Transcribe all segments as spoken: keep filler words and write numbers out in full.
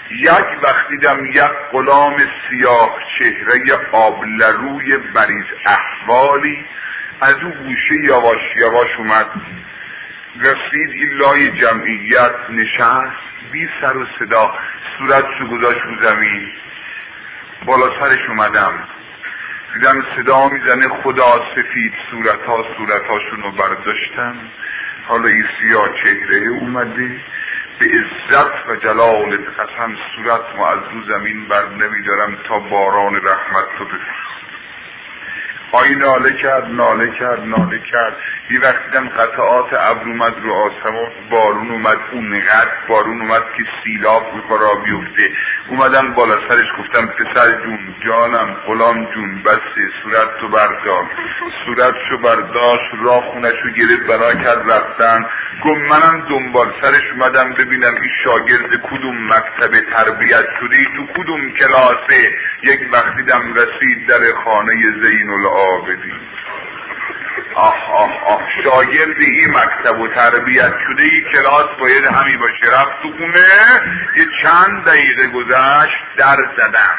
یک وقت دیدم یک غلام سیاه چهره آبلروی بریز احوالی از او گوشه یواش یواش اومد، رسید این لای جمعیت نشست، بی سر و صدا صورتشو گذاشت رو زمین. بالا سرش اومدم دیدم صدا میزنه خدا سفید صورتها صورتهاشونو برداشتم. حالا این سیاه چهره اومده به عزت و جلالت قسم صورت ما از رو زمین بر نمیدارم تا باران رحمت تو بفرست. آی ناله کرد ناله کرد ناله کرد. یه وقت دیدم قطعات ابر اومد رو آسمان، بارون اومد، اونقدر بارون اومد که سیلاب میخواد بیفته. اومدم بالا سرش گفتم پسر جون جانم غلام جون بسه صورت تو بردار. صورتشو برداشت راه خونشو گرفت برا کرد رفتن. گفت منم دنبال سرش اومدم ببینم این شاگرد کدوم مکتب تربیت شده ای تو کدوم کلاسه. یک وقت دیدم رسید در خانه زین العابدین. آه آه آه شاگرد این مکتب و تربیت شده ای کلاس باید همی باشه. رفت تو خونه، یه چند دقیقه گذشت در زدم.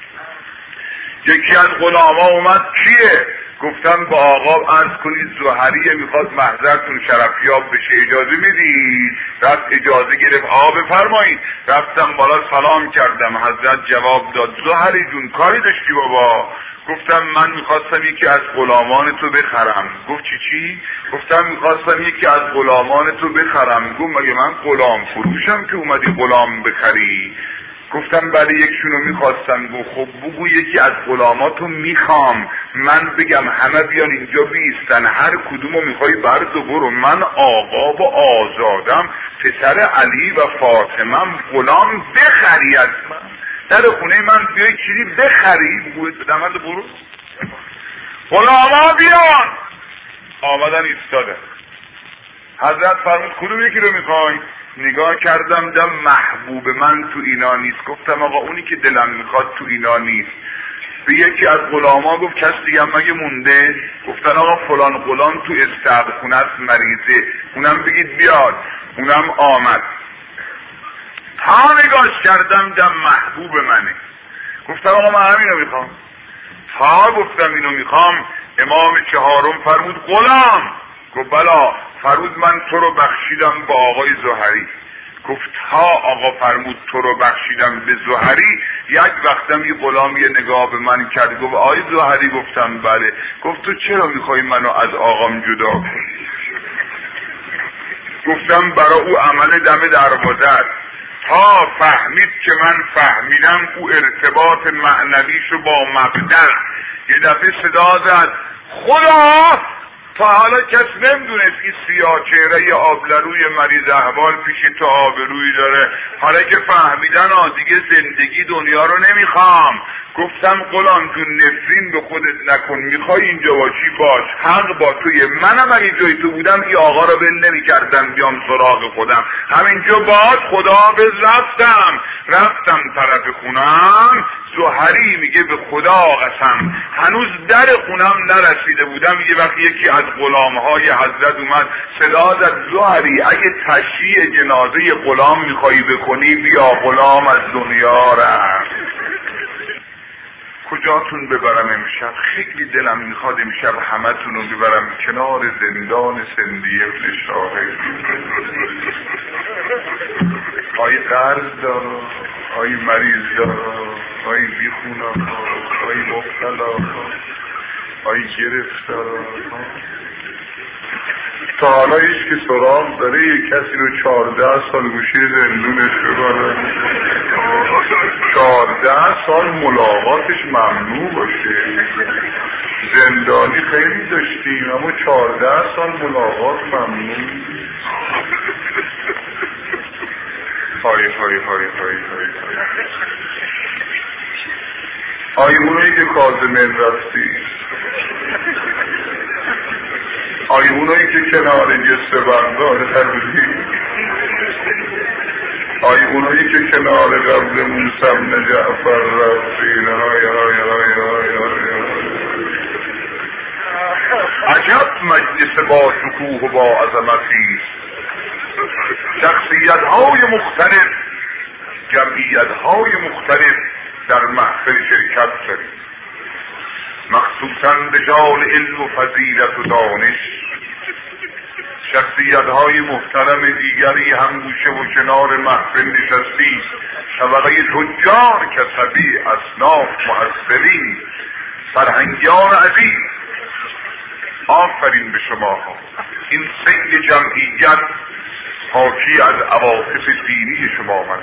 یکی از غلاما اومد کیه؟ گفتم با آقا عرض کنید زهریه میخواد محضرتون شرفیاب بشه اجازه میدید؟ رفت اجازه گرفت. آقا بفرمایید. رفتم بالا سلام کردم. حضرت جواب داد زهری جون کاری داشتی بابا؟ گفتم من میخواستم یکی از غلامان تو بخرم. گفت چی چی؟ گفتم میخواستم یکی از غلامان تو بخرم. گفت مگه من غلام فروشم که اومدی غلام بخری؟ گفتم بله یکشونو میخواستم. گفت خب بگو یکی از غلاماتو میخوام، من بگم همه بیان اینجا بیستن، هر کدومو میخوای برد و برو. من آقا و آزادم، پسر علی و فاطمه، غلام بخری از من، در خونه من بیای چیزی بخری. بگوید دمت برو. غلاما بیان. آمدن ایستادن. حضرت فرمود کدوم یکی رو میخوای؟ نگاه کردم دم محبوب من تو اینا نیست. گفتم آقا اونی که دلم میخواد تو اینا نیست. به یکی از غلاما گفت کس دیگه مگه مونده؟ گفتن آقا فلان غلام تو استقبال خونه است مریضه، اونم بگید بیاد. اونم آمد. تا نگاش کردم دم محبوب منه. گفتم آقا من همینو میخوام. تا گفتم اینو میخوام امام چهارم فرمود غلام. گفت بلا. فرمود من تو رو بخشیدم با آقای زهری. گفت ها آقا فرمود تو رو بخشیدم به زهری. یک وقتم یه غلام یه نگاه به من کرد گفت آقای زهری. گفتم بله. گفت تو چرا میخوای منو از آقام جدا کنی؟ گفتم برای او عمل دم دروازه. تا فهمید که من فهمیدم او ارتباط معنویشو با مبدأ. یه دفعه صدا زد خدا. تا حالا کس نمیدونست این سیاه چهره آبلروی مریض احوال پیش تو آبرویی داره. حالا که فهمیدن آ دیگه زندگی دنیا رو نمیخوام. گفتم غلام جون نفرین به خودت نکن، میخوای اینجا باشی باش، حق با توی. منم اگه جای تو بودم این آقا رو بل نمی کردم بیام سراغ خودم، همینجا باش. خدا به رفتم رفتم طرف خونم. زهری میگه به خدا قسم هنوز در خونم نرسیده بودم یه وقت یکی از غلامهای حضرت اومد صدا زد زهری اگه تشییع جنازه غلام میخوایی بکنی بیا، غلام از دنیا رفت. کجاتون ببرم امشب؟ خیلی دلم میخواد امشب همه تونو ببرم کنار زندان سندیه ابن شاهد. آی قرض دارا، آی مریض دارا، آی بیخونا، آی مبتلا، آی گرفتارا. تا حالا هیچ که سراغ داره یک کسی رو چهارده سال گوشه زندونش ببره، چهارده سال ملاقاتش ممنوع باشه. زندانی خیلی داشتیم اما چهارده سال ملاقات ممنوع. های های های های های های اونایی که کاظمین رفتی، آی اونایی که کنار جسته بردار رفتی، آی اونایی که کنار قبل موسی بن جعفر رفتین. های های های های های عجب مجلس با شکوه و با عظمتی، شخصیت های مختلف جمعیت های مختلف در محفل شرکت کردیم، مخصوصا رجال علم و فضیلت و دانش. شخصیت های محترم دیگری هم گوشه و کنار محفل نشستی، طبقه تجار، کسبی، اصناف، مؤثرین، فرهنگیان عزیز. آفرین به شما ها. این سیل جمعیت حاکی از عواطف دینی شما آمد.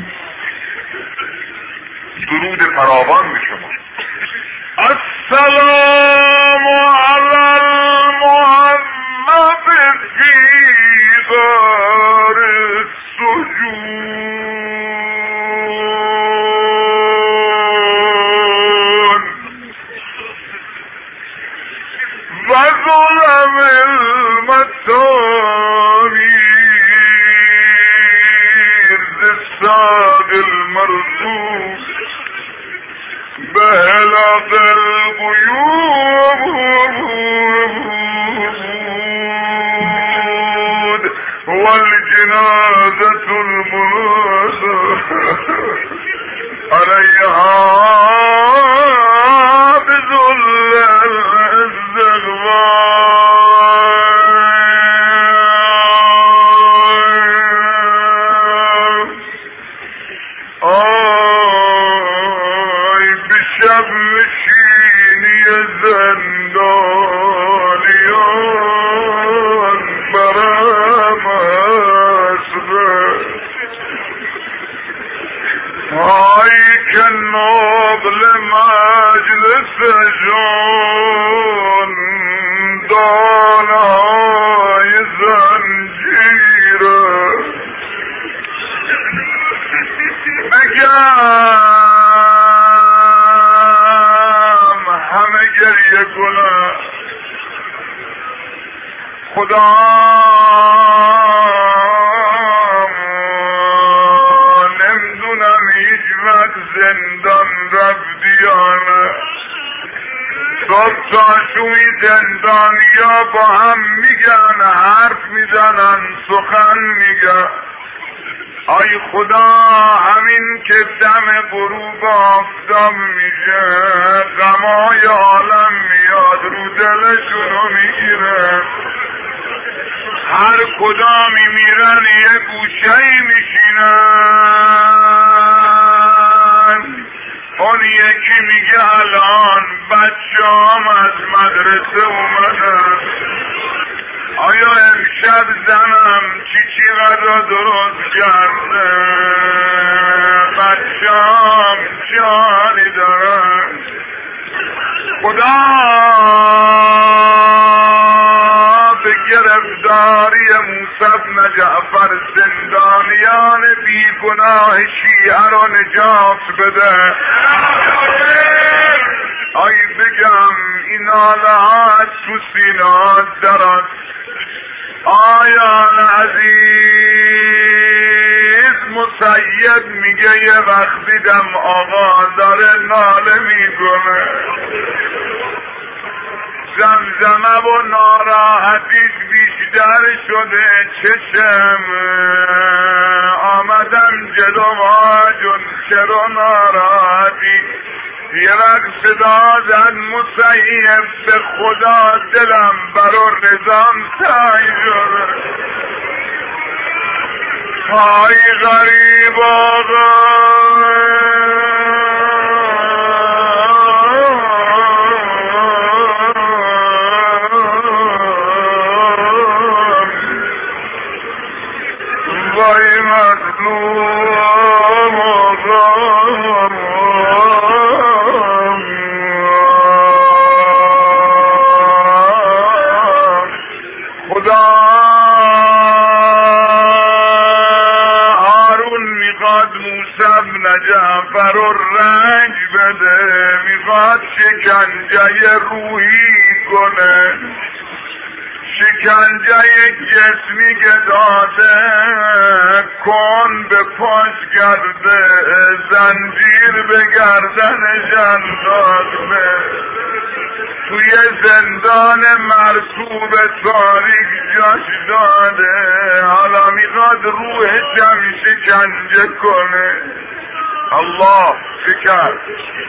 درود فراوان به شما. السلام علی المحمد فی غار السجون و ظلم المتامیر زساد المرزوق بهلق القيود والجنازة المنازة عليها بذل الاستغفار. آي بشب مشيني زندانيان برام أسبر. آي كالنبل مجلس جون دانای زنجیره. بگم همه گریه کنم، خدا نمیدونم هیچ وقت زندان رفتی یا نه. صبح تا شوی زندانیا با هم میگن، حرف میزنن، سخن میگن. آی خدا همین که دم غروب آفتاب میشه غمای عالم میاد رو دلشونو میگیره. هر کدامی میرن یه گوشه‌ای میشینن. اون یکی میگه الان بچه‌ام از مدرسه اومدن، آیا امشب زنم چی چی غذا درست کرده، بچه‌ام جانی دارن. خدا به گرفتاری موسی بن جعفر زندانیان بیگناه شیعه را نجات بده. آی بگم این ناله ها تو سینه‌ها درد. آیان عزیز مسید میگه یه وقت دیدم آقا داره ناله میکنه، زمزمه و ناراحتیش بیشتر شده. چشم آمدم جلو واجون چرا ناراحتی؟ یه وقت صدا زد مسیب به خدا دلم برا رضام تنگ شده. های غریب آقا وای مظلوم آقا جعفر و رنج بده، میخواد شکنجه روحی کنه، شکنجه جسمی که داده کن به پاش کرده، زنجیر به گردن جندازه. توی زندان مرطوب تاریک جاش داده، حالا میخواد روح جمع شکنجه کنه. الله چه کرد؟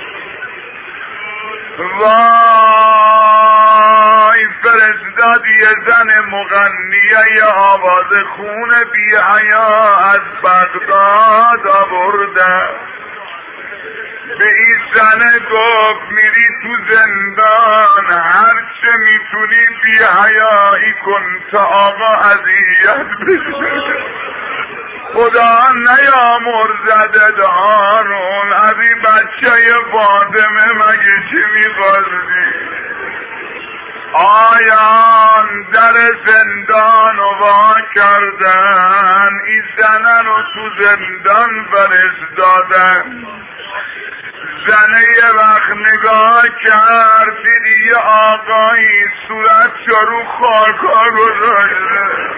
وای فرستاد یه زن مغنیه ی آواز خون بی حیا از بغداد آورده. به این زنه گفت میری تو زندان، هر چه میتونی بی حیایی کن تا آقا اذیت بشه. خدا نیامرزدت هارون، از این بچه فاطمه مگه چی میخواستی؟ آیان در زندان و وا کردن، این زنه رو تو زندان فرستادن. زنه یه وقت نگاه کرد، دیدی یه آقایی صورت رو خاکا گذاشته،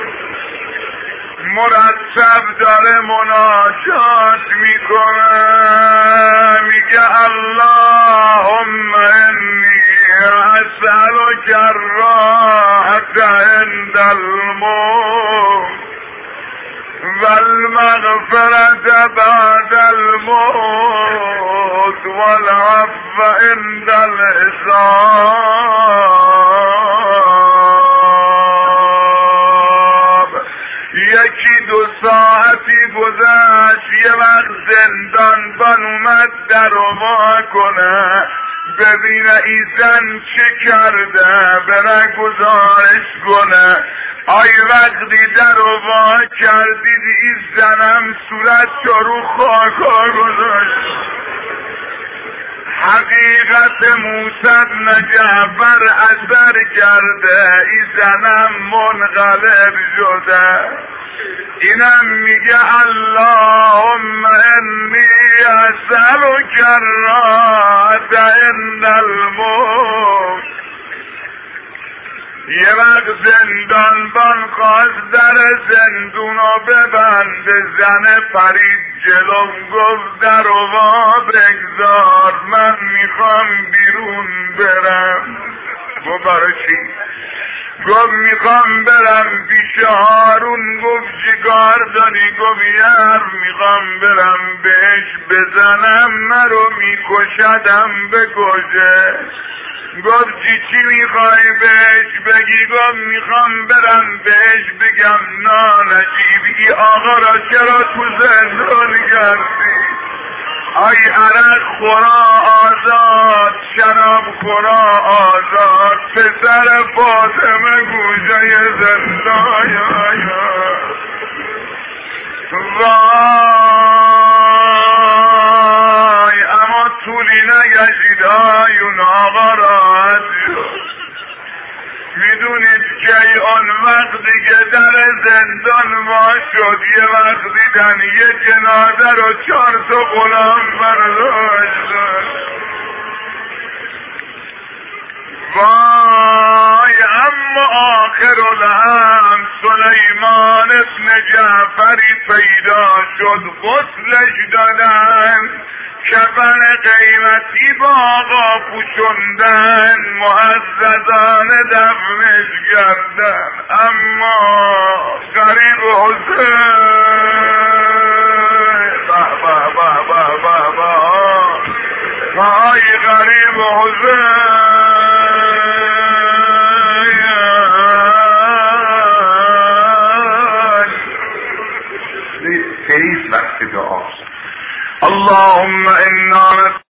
مرتب داره مناجات میکنه، میگه اللهم انی اسألک الراحة عند الموت والمغفرة بعد الموت والعفو عند الحساب. یکی دو ساعتی گذشت، یه وقت زندان بان اومد در وا کنه ببینه این زن چه کرده، بره گزارش کنه. آی وقتی در وا کردید این زنم صورت رو خاکا گذاشت. حقیقت موسی بن جعفر اثر کرده، این زنم منقلب شده. اینم میگه اللهم انی اسألک الراحة عند الموت. یه وقت زندانبان خواست در زندونو ببند، زن پرید جلو گفت در وا بگذار، من میخوام بیرون برم. گفت برای چی؟ گفت میخوام برم پیش هارون. گفت چیکار داری؟ گفت یار میخوام برم بهش بزنم، مرو میکشدم بکشه. گفت چی چی میخوای بهش بگی؟ گفت میخوام برم بهش بگم نانجیبی آقا را چرا تو زندان کردی؟ آی عرق خورا آزاد، شراب خورا آزاد، پسر فاطمه گوشه زندان. وای اما طولی نگشید آیون آقا راحت شد. میدونید که اون وقتی که در زندان وا شد، یه وقت دیدن یه جنازه رو چهار تا غلام برداشتن. وای اما آخر الامر سلیمان ابن جعفری پیدا شد، غسلش دادن، کفن قیمتی با آقا پوشندن، معززان دفنش کردن. اما غریب حسین با با با با با با های غریب حسین خیلی وقت دعاست. اللهم